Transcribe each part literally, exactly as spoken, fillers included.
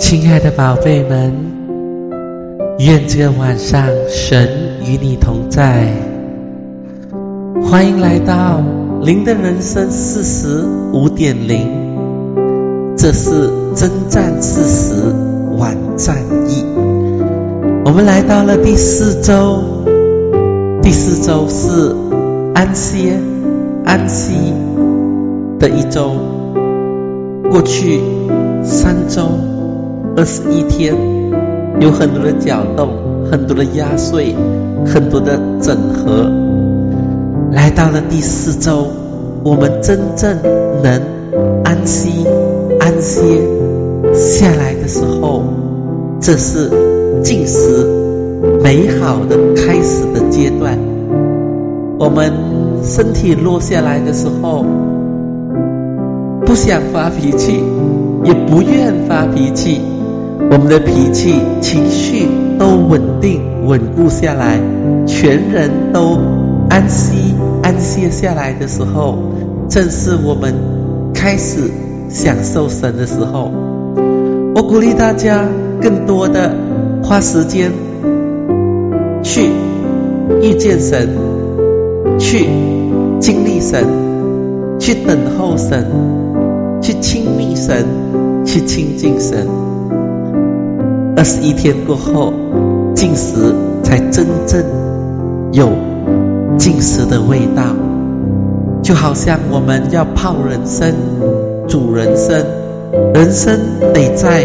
亲爱的宝贝们，愿这个晚上神与你同在。欢迎来到灵的人生四十五点零，这是征战四十晚战役。我们来到了第四周，第四周是安歇安息的一周。过去三周二十一天，有很多的搅动，很多的压碎，很多的整合。来到了第四周，我们真正能安息安歇下来的时候，这是进食美好的开始的阶段。我们身体落下来的时候，不想发脾气，也不愿发脾气，我们的脾气情绪都稳定稳固下来，全人都安息安歇下来的时候，正是我们开始享受神的时候。我鼓励大家更多的花时间去遇见神，去经历神，去等候神，去亲密神，去亲近神。二十一天过后，进食才真正有进食的味道。就好像我们要泡人参煮人参，人参得在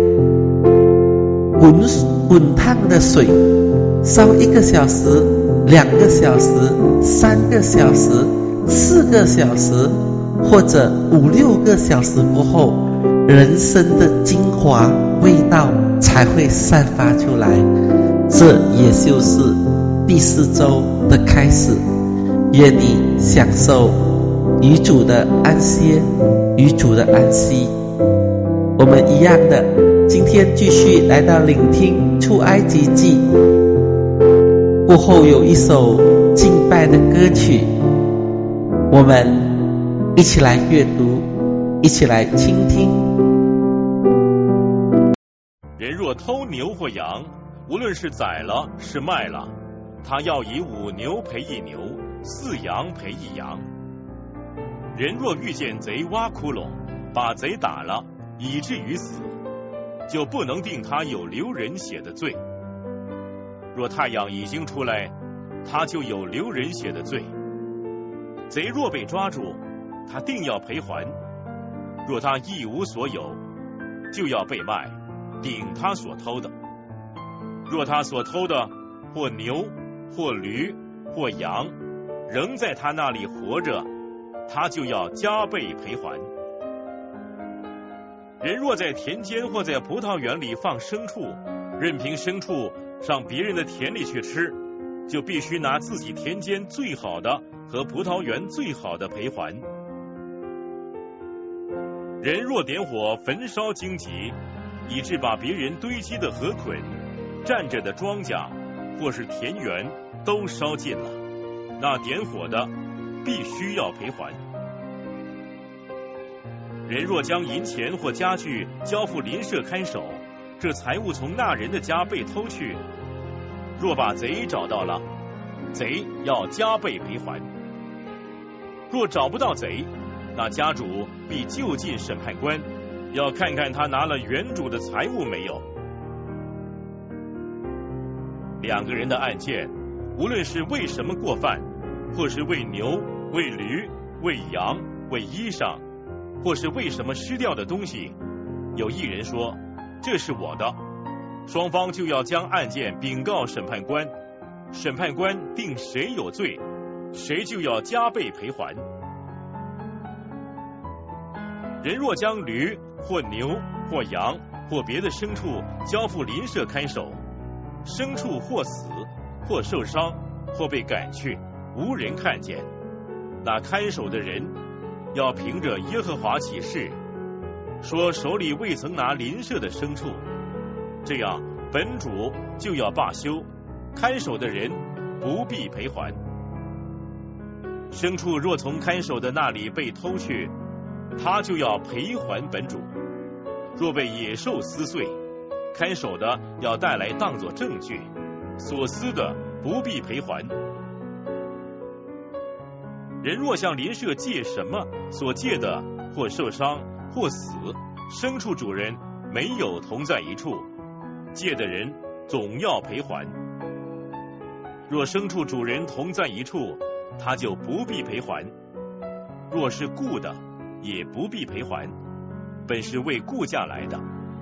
滚滚烫的水烧一个小时、两个小时、三个小时、四个小时，或者五六个小时过后，人参的精华味道才会散发出来。这也就是第四周的开始。愿你享受与主的安歇，与主的安息。我们一样的，今天继续来到聆听出埃及记，过后有一首敬拜的歌曲，我们一起来阅读，一起来倾听。 人若偷牛或羊，无论是宰了是卖了，他要以五牛赔一牛，四羊赔一羊。人若遇见贼挖窟窿，把贼打了，以至于死，就不能定他有流人血的罪。若太阳已经出来，他就有流人血的罪。贼若被抓住，他定要赔还。若他一无所有，就要被卖，顶他所偷的。若他所偷的或牛或驴或羊仍在他那里活着，他就要加倍赔还。人若在田间或在葡萄园里放牲畜，任凭牲畜上别人的田里去吃，就必须拿自己田间最好的和葡萄园最好的赔还。人若点火焚烧荆棘，以致把别人堆积的禾捆、站着的庄稼或是田园都烧尽了，那点火的必须要赔还。人若将银钱或家具交付邻舍看守，这财物从那人的家被偷去，若把贼找到了，贼要加倍赔还。若找不到贼，那家主必就近审判官，要看看他拿了原主的财物没有。两个人的案件，无论是为什么过犯，或是为牛、为驴、为羊、为衣裳，或是为什么失掉的东西，有一人说这是我的，双方就要将案件禀告审判官，审判官定谁有罪，谁就要加倍赔还。人若将驴或牛或羊或别的牲畜交付邻舍看守，牲畜或死或受伤或被赶去，无人看见，那看守的人要凭着耶和华起誓，说手里未曾拿邻舍的牲畜，这样本主就要罢休，看守的人不必赔还。牲畜若从看守的那里被偷去，他就要赔还本主。 若被野兽撕碎，看守的要带来当作证据，所撕的不必赔还。人若向邻舍借什么，所借的或受伤或死，牲畜主人没有同在一处，借的人总要赔还。若牲畜主人同在一处，他就不必赔还；若是雇的，也不必赔还，本是为雇价来的。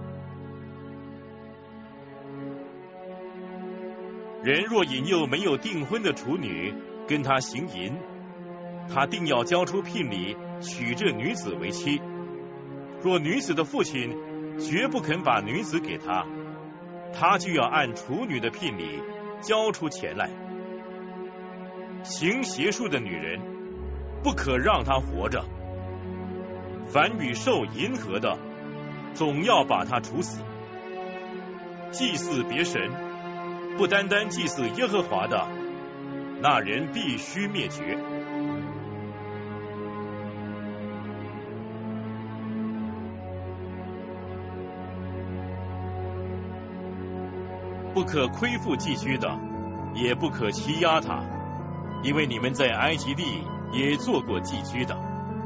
人若引诱没有订婚的处女跟他行淫，他定要交出聘礼，娶这女子为妻。若女子的父亲绝不肯把女子给他，他就要按处女的聘礼交出钱来。行邪术的女人，不可让她活着。凡与兽淫合的，总要把她处死。祭祀别神，不单单祭祀耶和华的，那人必须灭绝。不可亏负寄居的，也不可欺压他，因为你们在埃及地也做过寄居的。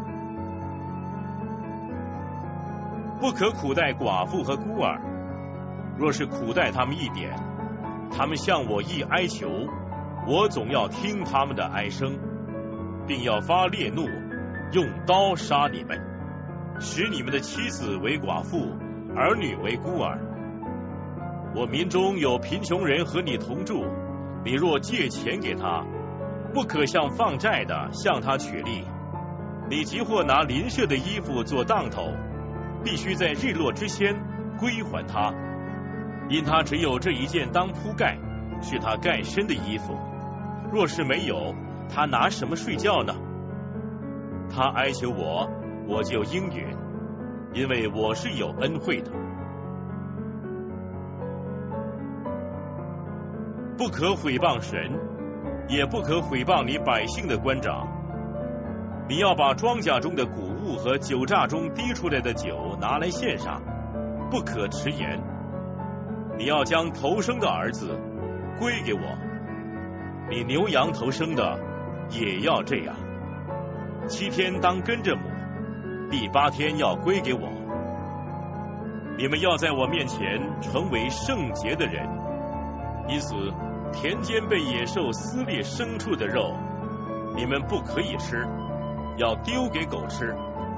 不可苦待寡妇和孤儿，若是苦待他们一点，他们向我一哀求，我总要听他们的哀声，并要发烈怒，用刀杀你们，使你们的妻子为寡妇，儿女为孤儿。我民中有贫穷人和你同住，你若借钱给他，不可像放债的向他取利。你即或拿邻舍的衣服做当头，必须在日落之前归还他，因他只有这一件当铺盖，是他盖身的衣服。若是没有，他拿什么睡觉呢？他哀求我，我就应允，因为我是有恩惠的。不可毁谤神，也不可毁谤你百姓的官长。你要把庄稼中的谷物和酒榨中滴出来的酒拿来献上，不可迟延。你要将头生的儿子归给我，你牛羊头生的也要这样。七天当跟着母，第八天要归给我。你们要在我面前成为圣洁的人，因此田间被野兽撕裂牲畜的肉，你们不可以吃，要丢给狗吃。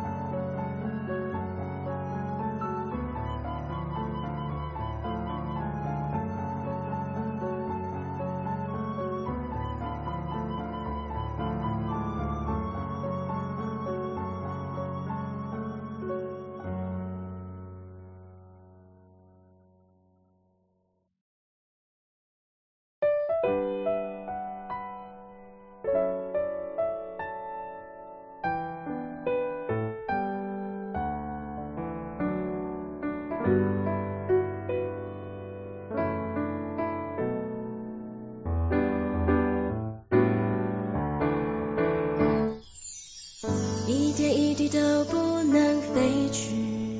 一点一滴都不能飞去，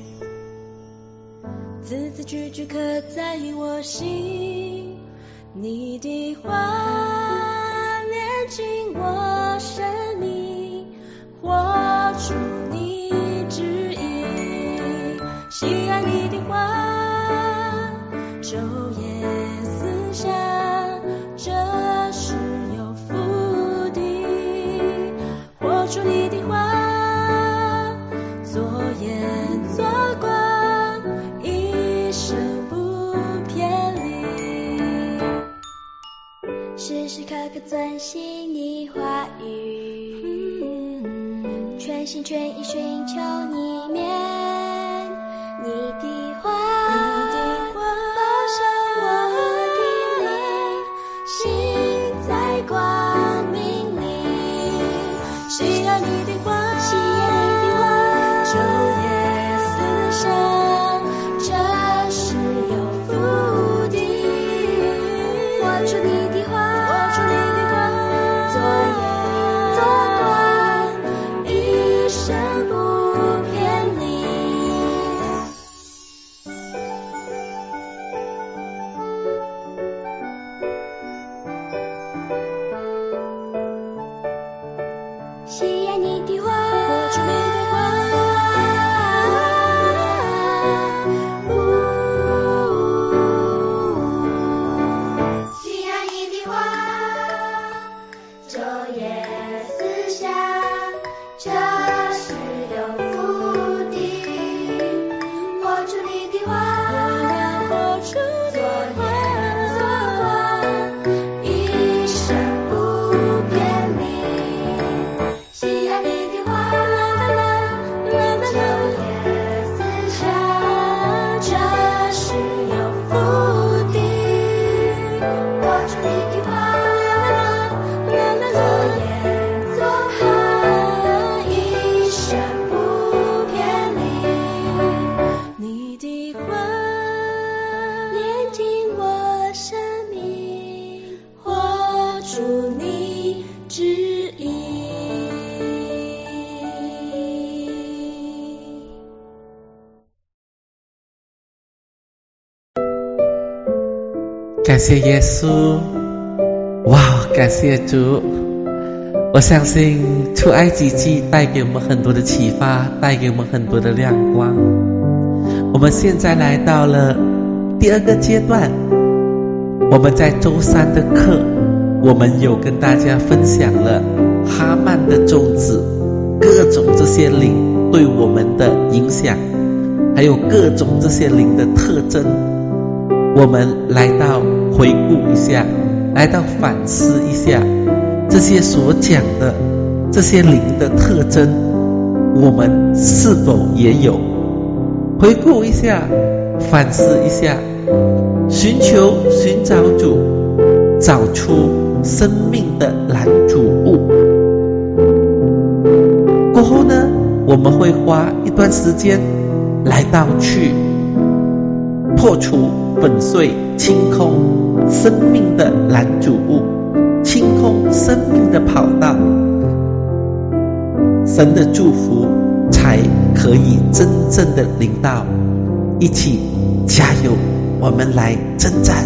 字字句句刻在我心，你的话炼尽我生命，活出你旨意，喜爱你的话，昼夜思想，这是有福的，活出你的话，做盐做光，一生不偏离，时时刻刻遵行你话语，全心全意寻求你面，你的话保守我的灵，行在光明里，需要你的话，需要你的话，昼夜思想，这是有福的，活出你的话，活出你的话，做盐做光，一生不偏离。 爱你的话，活出你的话，喜爱你的话，昼夜思想，这是有福的。活出你的话，活出你的话，做光，一生不偏离。喜爱你的话，昼夜思想，这是有福的。活出你的话，做盐做好，一生不偏离。你的话炼尽我生命，活出你旨意。 感谢耶稣，哇，感谢主！我相信出埃及记带给我们很多的启发，带给我们很多的亮光。我们现在来到了第二个阶段，我们在周三的课，我们有跟大家分享了哈曼的种子，各种这些灵对我们的影响，还有各种这些灵的特征。我们来到回顾一下，来到反思一下这些所讲的这些灵的特征，我们是否也有？回顾一下，反思一下，寻求寻找主，找出生命的拦阻物。过后呢，我们会花一段时间来到去破除粉碎清空生命的拦阻物，清空生命的跑道，神的祝福才可以真正的领到。一起加油，我们来征战。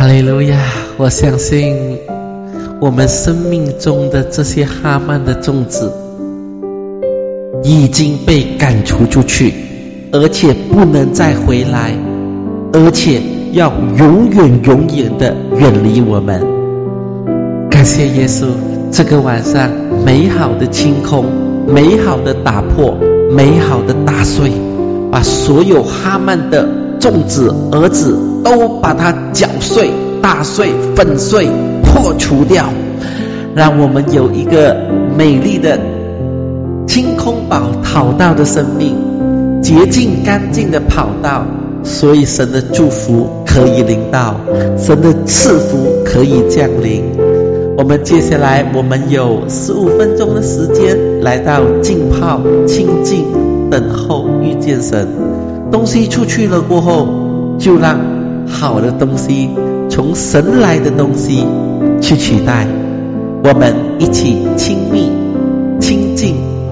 哈利路亚！我相信我们生命中的这些哈曼的种子已经被赶除出去，而且不能再回来，而且要永远永远的远离我们。感谢耶稣，这个晚上美好的清空，美好的打破，美好的打碎，把所有哈曼的种子儿子都把它搅碎、打碎、粉碎、破除掉，让我们有一个美丽的清空宝讨道的生命，洁净干净的跑道。所以神的祝福可以临到，神的赐福可以降临。我们接下来我们有十五分钟的时间来到浸泡、清净、等候遇见神。东西出去了过后，就让好的东西从神来的东西去取代。我们一起亲密、亲近、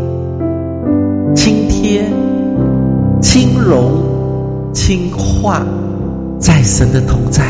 亲贴、轻容、轻化，在神的同在。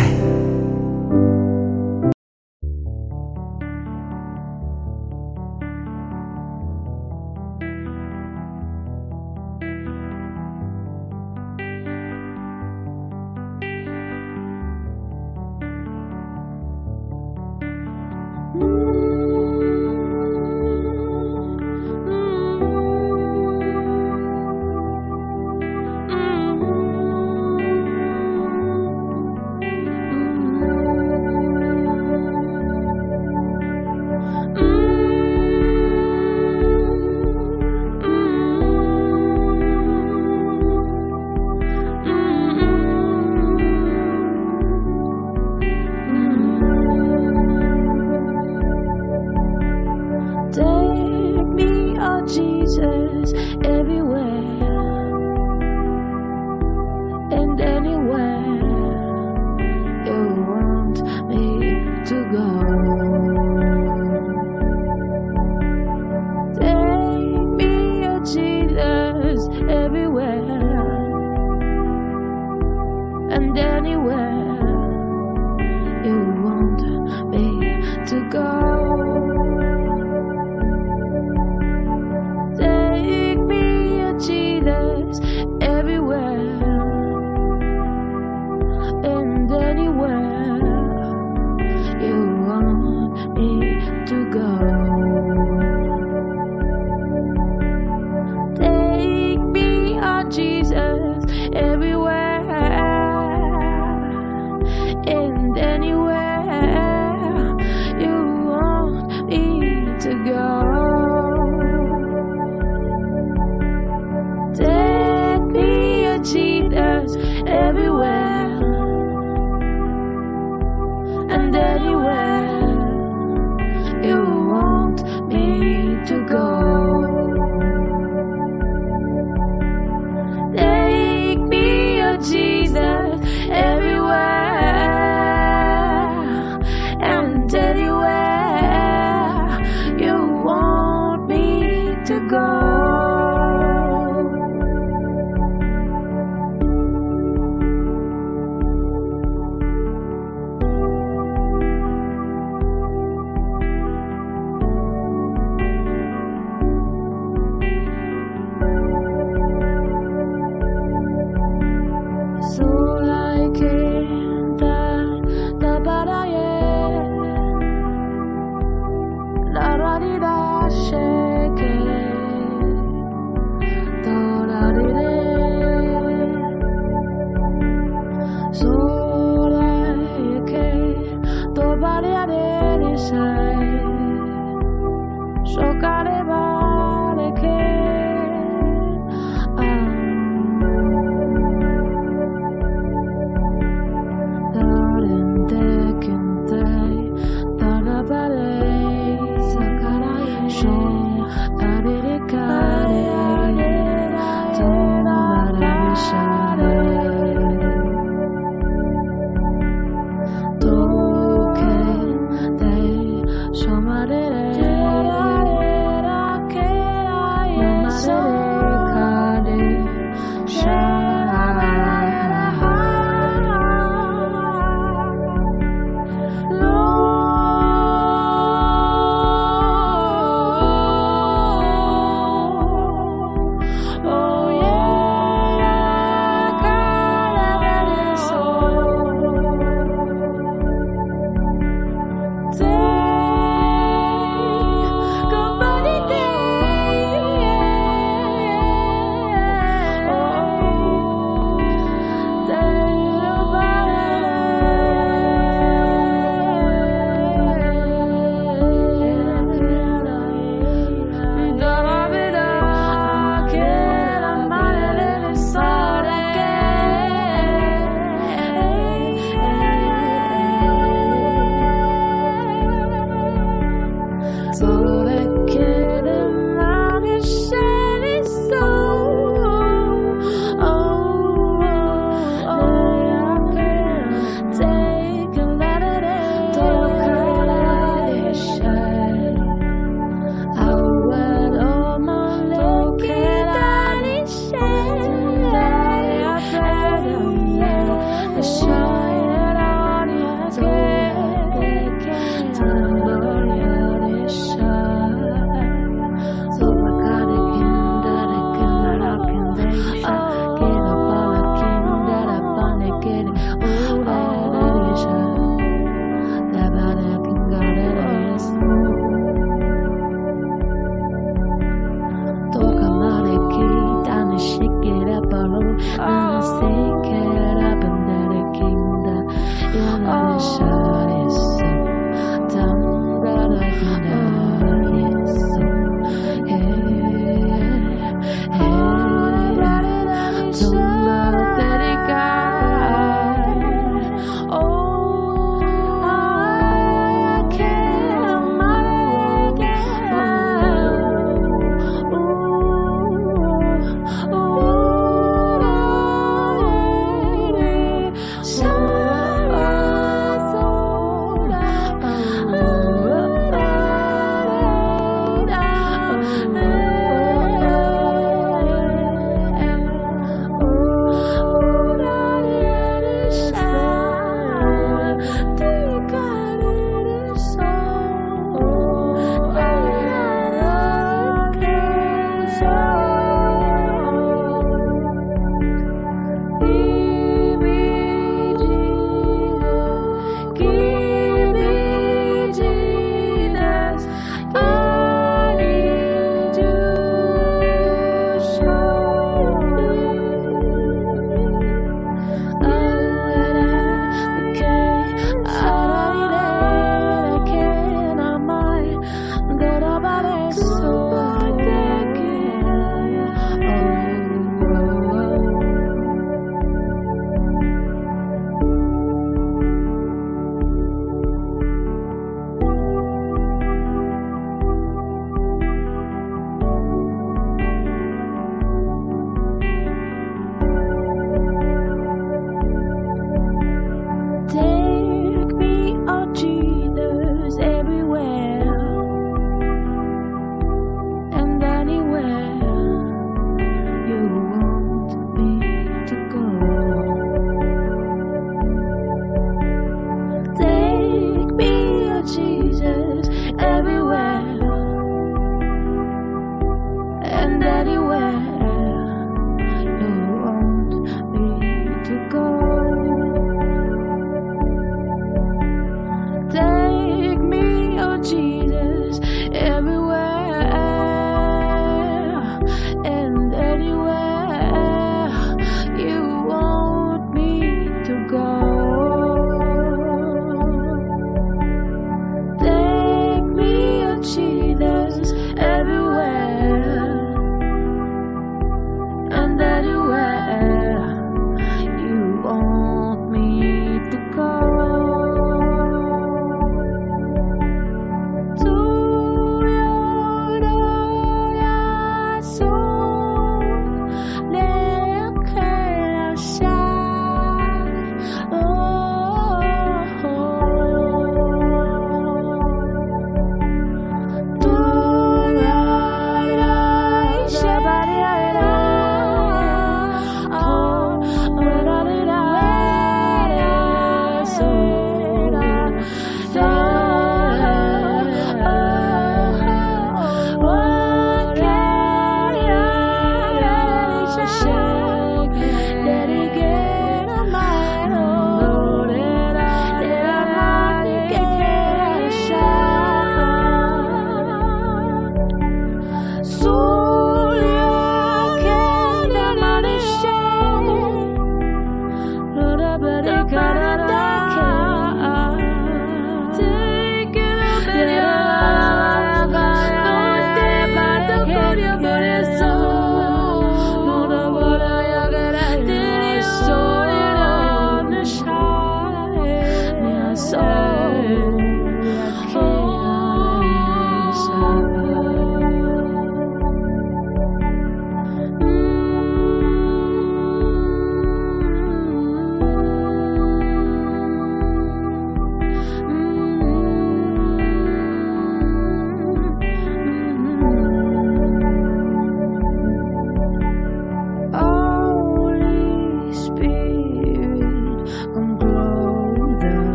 Oh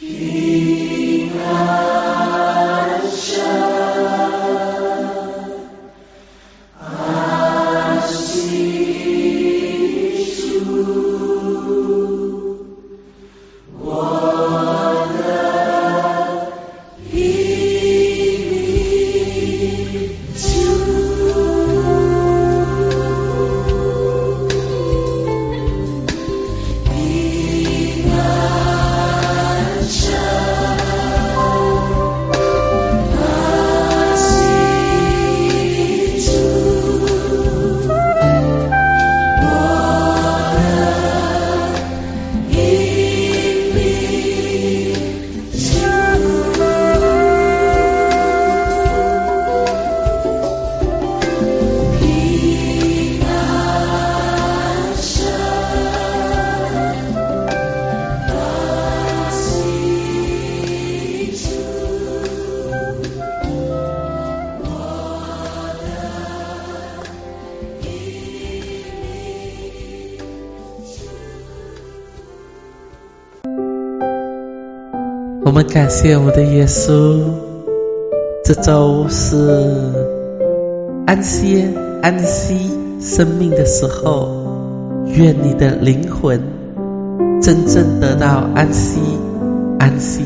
平安生，安息处，我的平民主。平安生，安息处，我的平民主。平安生，安息处，我的平民主。 我们感谢我们的耶稣，这周是安息安息生命的时候，愿你的灵魂真正得到安息安息。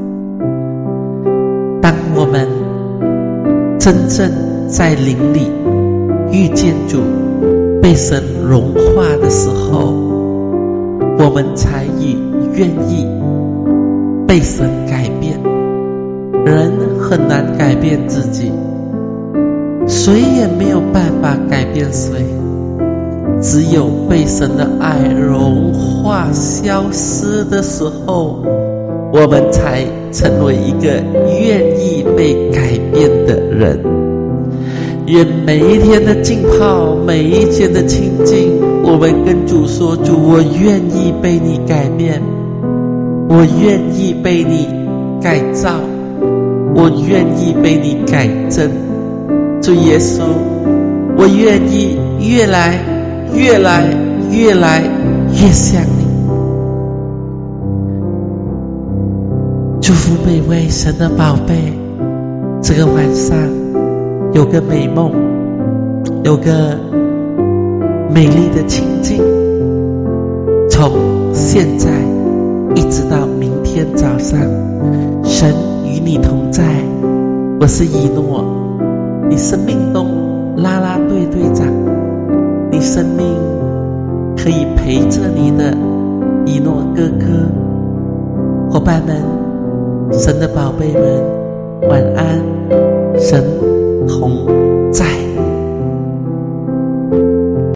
当我们真正在灵里遇见主，被神融化的时候，我们才以愿意被神改变。人很难改变自己，谁也没有办法改变谁，只有被神的爱融化消失的时候，我们才成为一个愿意被改变的人。愿每一天的浸泡，每一天的亲近，我们跟主说，主，我愿意被你改变，我愿意被你改造，我愿意被你改正。主耶稣，我愿意越来越来越来越像你。祝福每位神的宝贝，这个晚上有个美梦，有个美丽的情境，从现在一直到明天早上，神与你同在。我是以诺，你生命中啦啦队队长，你生命可以陪着你的以诺哥哥。伙伴们，神的宝贝们，晚安，神同在。